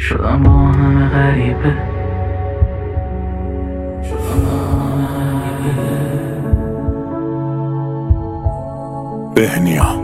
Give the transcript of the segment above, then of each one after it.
شدم با همه غریبه. بهنیا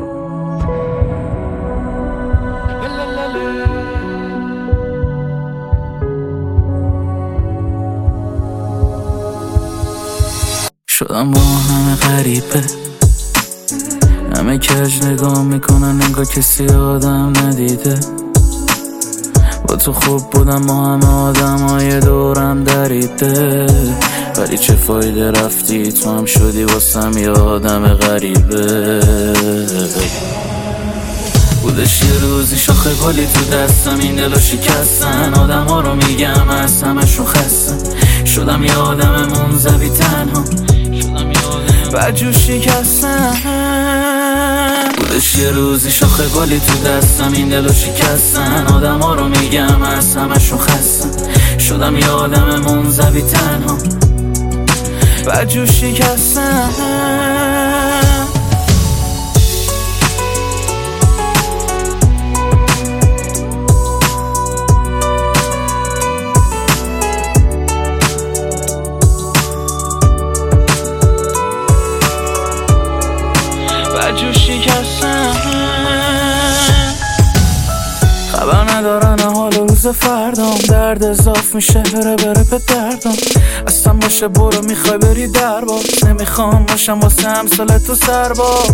شدم با همه غریبه، همه کج نگاه میکنن انگار کسی آدم ندیده. با تو خوب بودم، با همه آدم های دورم دریده، ولی چه فایده رفتی تو هم شدی واسم یه آدم غریبه. بودش یه روزی شاخه گلی تو دستم، این دلو شکستن آدم ها رو میگم از همشون خستم. شدم یه آدم منزوی تنها، بدجور شکستم. بودش یه روزی شاخه گلی تو دستم، این دلو شکستن آدم ها رو میگم از همشون خستم. شدم یه آدم منزوی تنها، بدجور شکستم. بدجور شکستم. خبر ندارن حال روز فردام، درد اضاف میشه بره به دردم. اصلا باشه برو، میخوای بری دربار، نمیخوام باشم واسه امثال تو سربار.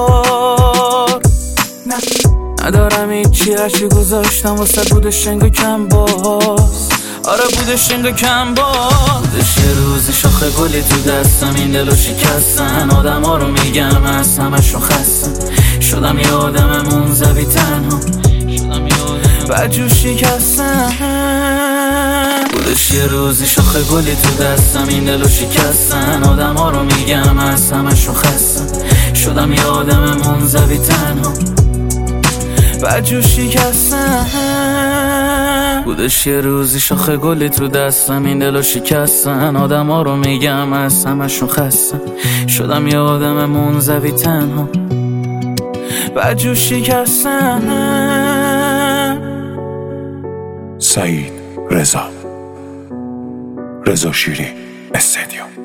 ندارم هیچی، هرچی گذاشتم واسه بودش انگار کم باز. آره بودش انگار کم باز. بودش یه روزی شاخه گلی تو دستم، این دلو شکستن آدم ها رو میگم از همشون خستم. شدم یه آدم منزوی تنها، بدجور شکستم. بودش یه روزی شاخه گلی تو دستم، این دلو شکستن آدم ها رو میگم از همشون خستم. شدم یه آدم منزوی تنها، بدجور شکستم. بودش یه روزی شاخه گلی تو دستم، این دلو شکستن آدم ها رو میگم از همشون خستم. شدم یه آدم منزوی تنها، بدجور شکستم. سعید رضا شیری استدیوم.